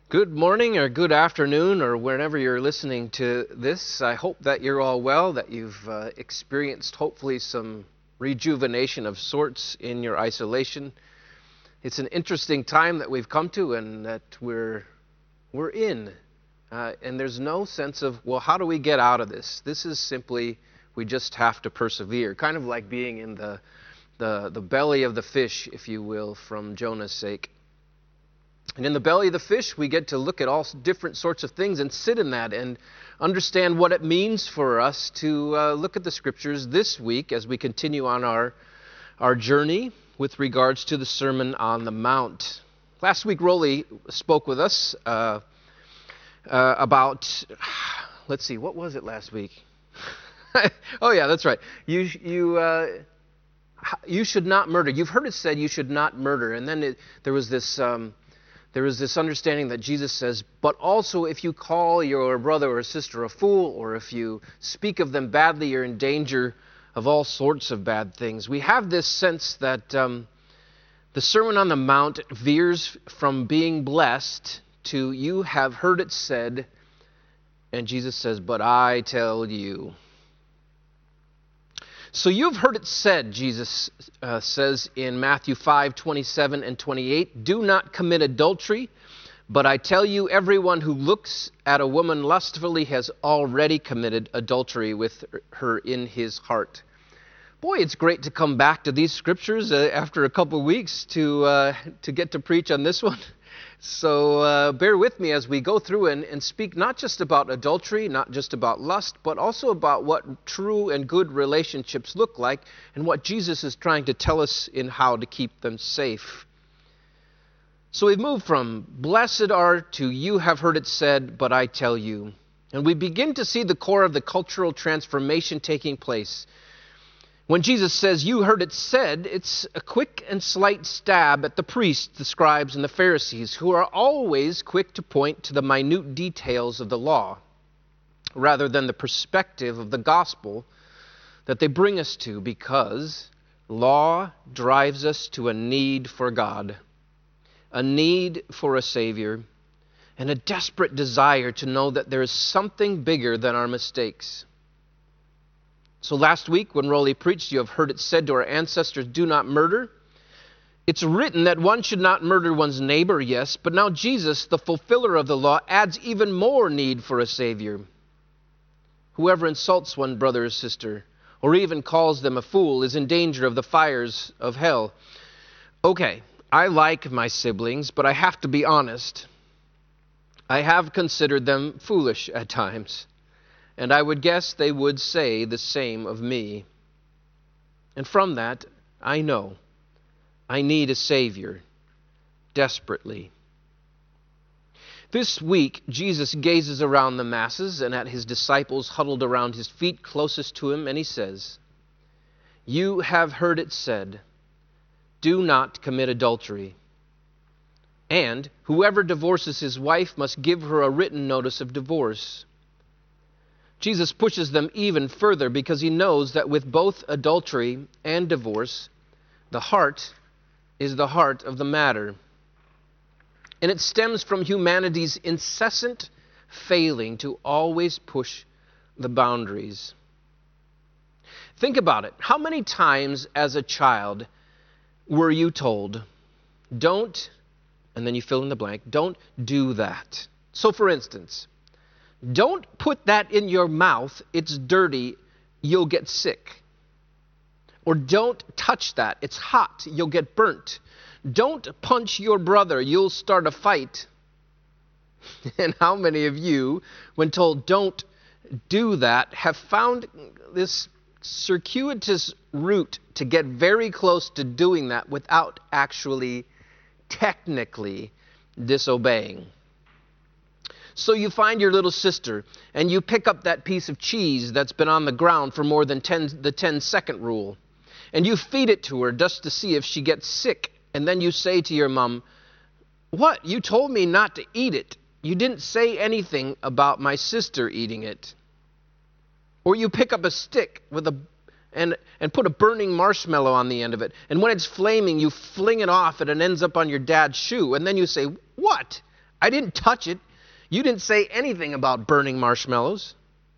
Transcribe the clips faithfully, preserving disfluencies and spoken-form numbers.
Good morning or good afternoon or whenever you're listening to this. I hope that you're all well, that you've uh, experienced hopefully some rejuvenation of sorts in your isolation. It's an interesting time that we've come to and that we're we're in. Uh, and there's no sense of, well, how do we get out of this? This is simply, we just have to persevere. Kind of like being in the the, the belly of the fish, if you will, from Jonah's sake. And in the belly of the fish, we get to look at all different sorts of things and sit in that and understand what it means for us to uh, look at the Scriptures this week as we continue on our, our journey with regards to the Sermon on the Mount. Last week, Rolly spoke with us uh, uh, about, let's see, what was it last week? Oh, yeah, that's right. You, you, uh, you should not murder. You've heard it said you should not murder. And then it, there was this... Um, There is this understanding that Jesus says, but also if you call your brother or sister a fool, or if you speak of them badly, you're in danger of all sorts of bad things. We have this sense that um, the Sermon on the Mount veers from being blessed to you have heard it said, and Jesus says, but I tell you. So you've heard it said, Jesus uh, says in Matthew five, twenty-seven and twenty-eight, do not commit adultery, but I tell you, everyone who looks at a woman lustfully has already committed adultery with her in his heart. Boy, it's great to come back to these scriptures uh, after a couple weeks to uh, to get to preach on this one. So uh, bear with me as we go through and, and speak not just about adultery, not just about lust, but also about what true and good relationships look like and what Jesus is trying to tell us in how to keep them safe. So we've moved from blessed are to you have heard it said, but I tell you. And we begin to see the core of the cultural transformation taking place. When Jesus says, you heard it said, it's a quick and slight stab at the priests, the scribes, and the Pharisees, who are always quick to point to the minute details of the law, rather than the perspective of the gospel that they bring us to, because law drives us to a need for God, a need for a Savior, and a desperate desire to know that there is something bigger than our mistakes. So last week when Rolly preached, you have heard it said to our ancestors, do not murder. It's written that one should not murder one's neighbor, yes, but now Jesus, the fulfiller of the law, adds even more need for a Savior. Whoever insults one brother or sister, or even calls them a fool, is in danger of the fires of hell. Okay, I like my siblings, but I have to be honest. I have considered them foolish at times. And I would guess they would say the same of me. And from that, I know I need a Savior desperately. This week, Jesus gazes around the masses and at his disciples huddled around his feet closest to him, and he says, you have heard it said, do not commit adultery. And whoever divorces his wife must give her a written notice of divorce. Jesus pushes them even further because he knows that with both adultery and divorce, the heart is the heart of the matter. And it stems from humanity's incessant failing to always push the boundaries. Think about it. How many times as a child were you told, don't, and then you fill in the blank, don't do that? So for instance, don't put that in your mouth, it's dirty, you'll get sick. Or don't touch that, it's hot, you'll get burnt. Don't punch your brother, you'll start a fight. And how many of you, when told don't do that, have found this circuitous route to get very close to doing that without actually technically disobeying? So you find your little sister, and you pick up that piece of cheese that's been on the ground for more than ten, the ten-second rule, and you feed it to her just to see if she gets sick, and then you say to your mom, what? You told me not to eat it. You didn't say anything about my sister eating it. Or you pick up a stick with a and and put a burning marshmallow on the end of it, and when it's flaming, you fling it off, and it ends up on your dad's shoe, and then you say, what? I didn't touch it. You didn't say anything about burning marshmallows.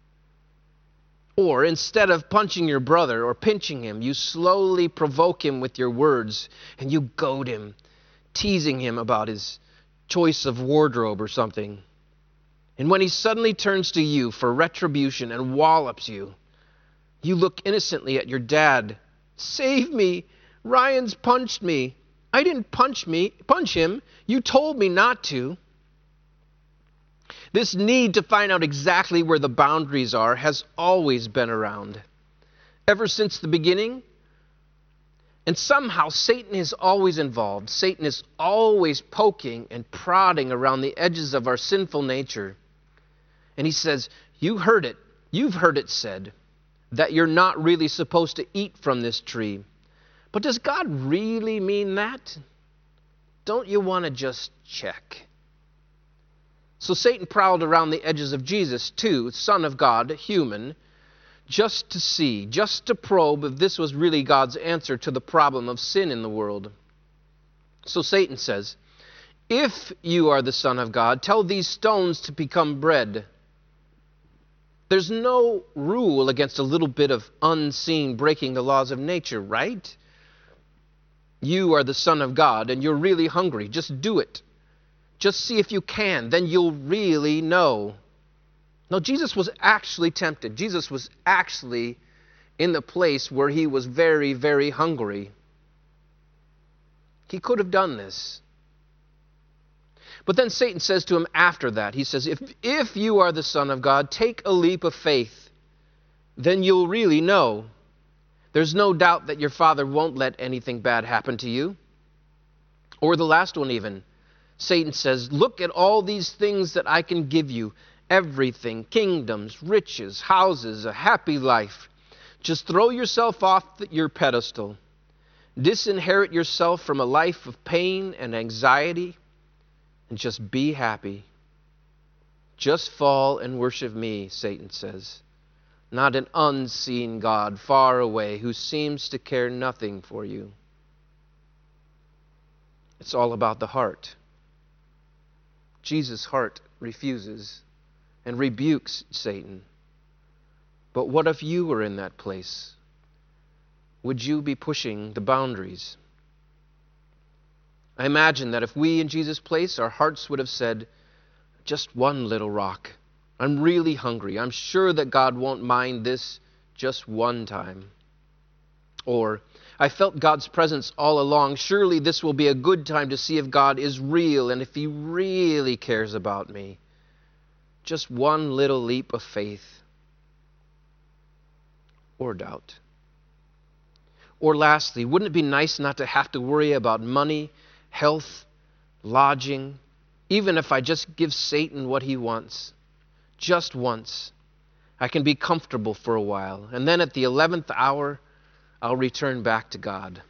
Or instead of punching your brother or pinching him, you slowly provoke him with your words and you goad him, teasing him about his choice of wardrobe or something. And when he suddenly turns to you for retribution and wallops you, you look innocently at your dad. Save me! Ryan's punched me. I didn't punch me, punch him. You told me not to. This need to find out exactly where the boundaries are has always been around, ever since the beginning. And somehow Satan is always involved. Satan is always poking and prodding around the edges of our sinful nature. And he says, you heard it. You've heard it said that you're not really supposed to eat from this tree. But does God really mean that? Don't you want to just check? So Satan prowled around the edges of Jesus too, Son of God, human, just to see, just to probe if this was really God's answer to the problem of sin in the world. So Satan says, if you are the Son of God, tell these stones to become bread. There's no rule against a little bit of unseen breaking the laws of nature, right? You are the Son of God and you're really hungry. Just do it. Just see if you can. Then you'll really know. No, Jesus was actually tempted. Jesus was actually in the place where he was very, very hungry. He could have done this. But then Satan says to him after that, he says, if, if you are the Son of God, take a leap of faith. Then you'll really know. There's no doubt that your Father won't let anything bad happen to you. Or the last one even. Satan says, look at all these things that I can give you. Everything, kingdoms, riches, houses, a happy life. Just throw yourself off your pedestal. Disinherit yourself from a life of pain and anxiety. And just be happy. Just fall and worship me, Satan says. Not an unseen God far away who seems to care nothing for you. It's all about the heart. Jesus' heart refuses and rebukes Satan. But what if you were in that place? Would you be pushing the boundaries? I imagine that if we in Jesus' place, our hearts would have said, just one little rock. I'm really hungry. I'm sure that God won't mind this just one time. Or, I felt God's presence all along. Surely this will be a good time to see if God is real and if he really cares about me. Just one little leap of faith. Or doubt. Or lastly, wouldn't it be nice not to have to worry about money, health, lodging, even if I just give Satan what he wants? Just once. I can be comfortable for a while. And then at the eleventh hour, I'll return back to God.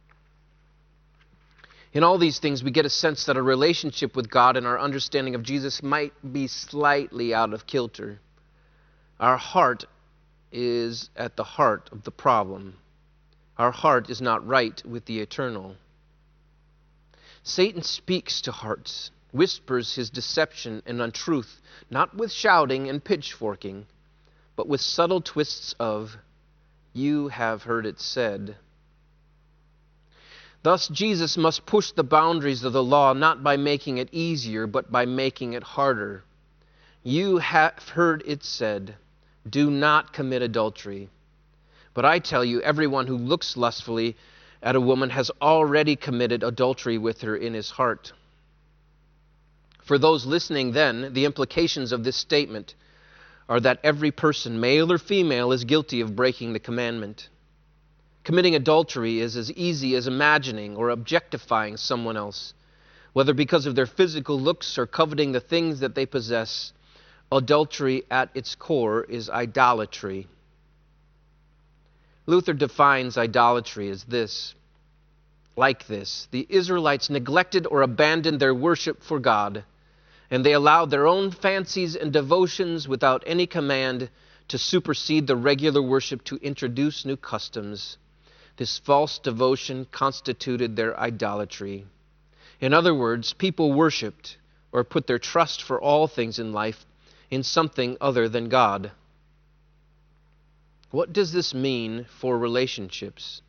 In all these things, we get a sense that our relationship with God and our understanding of Jesus might be slightly out of kilter. Our heart is at the heart of the problem. Our heart is not right with the eternal. Satan speaks to hearts, whispers his deception and untruth, not with shouting and pitchforking, but with subtle twists of, you have heard it said. Thus, Jesus must push the boundaries of the law not by making it easier, but by making it harder. You have heard it said, do not commit adultery. But I tell you, everyone who looks lustfully at a woman has already committed adultery with her in his heart. For those listening then, the implications of this statement are that every person, male or female, is guilty of breaking the commandment. Committing adultery is as easy as imagining or objectifying someone else, whether because of their physical looks or coveting the things that they possess. Adultery at its core is idolatry. Luther defines idolatry as this. Like this, the Israelites neglected or abandoned their worship for God, and they allowed their own fancies and devotions without any command to supersede the regular worship, to introduce new customs. This false devotion constituted their idolatry. In other words, people worshipped or put their trust for all things in life in something other than God. What does this mean for relationships?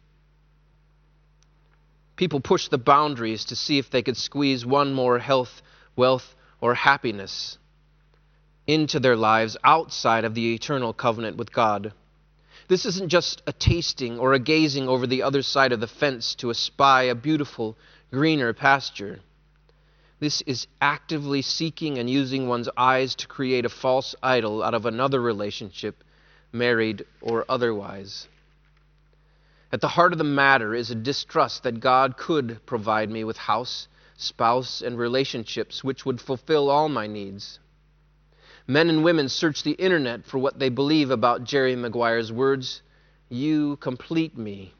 People push the boundaries to see if they could squeeze one more health, wealth, or happiness into their lives outside of the eternal covenant with God. This isn't just a tasting or a gazing over the other side of the fence to espy a beautiful, greener pasture. This is actively seeking and using one's eyes to create a false idol out of another relationship, married or otherwise. At the heart of the matter is a distrust that God could provide me with house, spouse, and relationships which would fulfill all my needs. Men and women search the internet for what they believe about Jerry Maguire's words, "You complete me."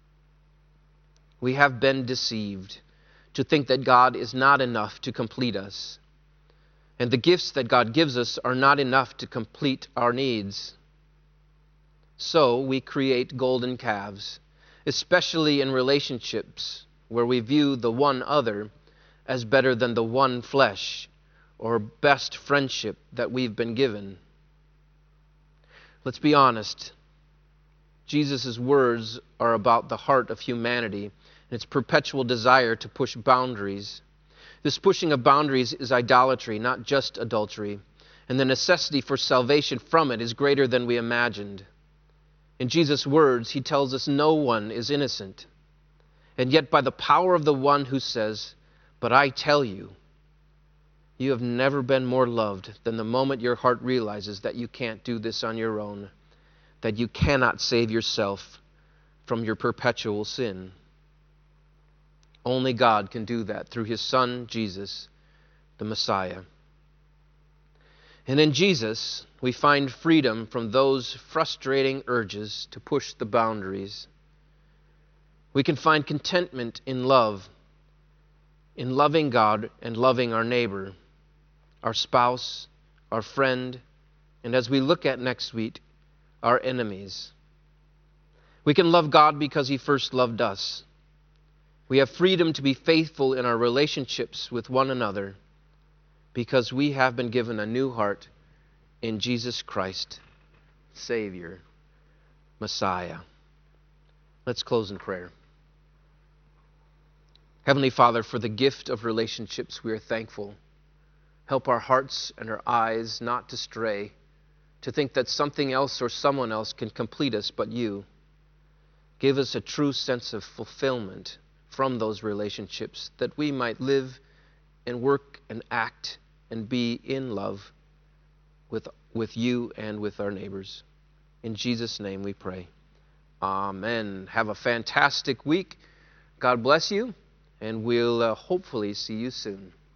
We have been deceived to think that God is not enough to complete us, and the gifts that God gives us are not enough to complete our needs. So we create golden calves, especially in relationships where we view the one other as better than the one flesh or best friendship that we've been given. Let's be honest. Jesus' words are about the heart of humanity and its perpetual desire to push boundaries. This pushing of boundaries is idolatry, not just adultery, and the necessity for salvation from it is greater than we imagined. In Jesus' words, he tells us no one is innocent. And yet by the power of the one who says, "But I tell you," you have never been more loved than the moment your heart realizes that you can't do this on your own, that you cannot save yourself from your perpetual sin. Only God can do that through his Son, Jesus, the Messiah. And in Jesus, we find freedom from those frustrating urges to push the boundaries. We can find contentment in love, in loving God and loving our neighbor, our spouse, our friend, and as we look at next week, our enemies. We can love God because he first loved us. We have freedom to be faithful in our relationships with one another because we have been given a new heart in Jesus Christ, Savior, Messiah. Let's close in prayer. Heavenly Father, for the gift of relationships, we are thankful. Help our hearts and our eyes not to stray, to think that something else or someone else can complete us but you. Give us a true sense of fulfillment from those relationships, that we might live and work and act and be in love with, with you and with our neighbors. In Jesus' name we pray. Amen. Have a fantastic week. God bless you, and we'll uh, hopefully see you soon.